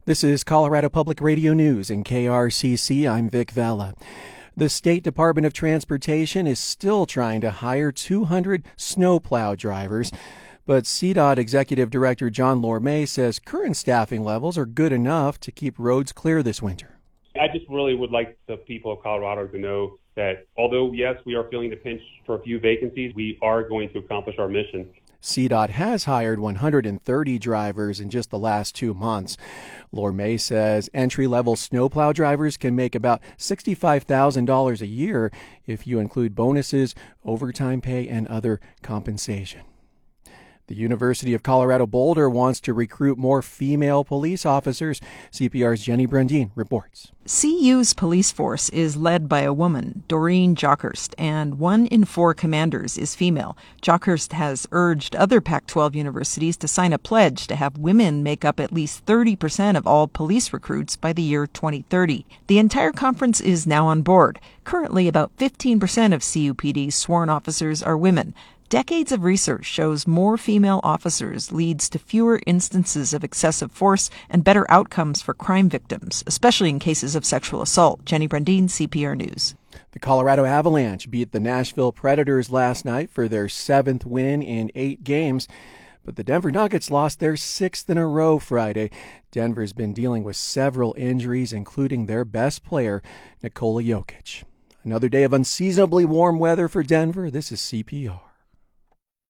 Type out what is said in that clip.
This is Colorado Public Radio News in KRCC. I'm Vic Vela. The State Department of Transportation is still trying to hire 200 snowplow drivers, but CDOT Executive Director John Lourmet says current staffing levels are good enough to keep roads clear this winter. I just really would like the people of Colorado to know that although, yes, we are feeling the pinch for a few vacancies, we are going to accomplish our mission. CDOT has hired 130 drivers in just the last 2 months. Lourmet says entry-level snowplow drivers can make about $65,000 a year if you include bonuses, overtime pay, and other compensation. The University of Colorado Boulder wants to recruit more female police officers. CPR's Jenny Brundin reports. CU's police force is led by a woman, Doreen Jockhurst, and 1 in 4 commanders is female. Jockhurst has urged other Pac-12 universities to sign a pledge to have women make up at least 30% of all police recruits by the year 2030. The entire conference is now on board. Currently, about 15% of CUPD's sworn officers are women. Decades of research shows more female officers leads to fewer instances of excessive force and better outcomes for crime victims, especially in cases of sexual assault. Jenny Brundin, CPR News. The Colorado Avalanche beat the Nashville Predators last night for their 7th win in 8 games, but the Denver Nuggets lost their 6th in a row Friday. Denver's been dealing with several injuries, including their best player, Nikola Jokic. Another day of unseasonably warm weather for Denver. This is CPR.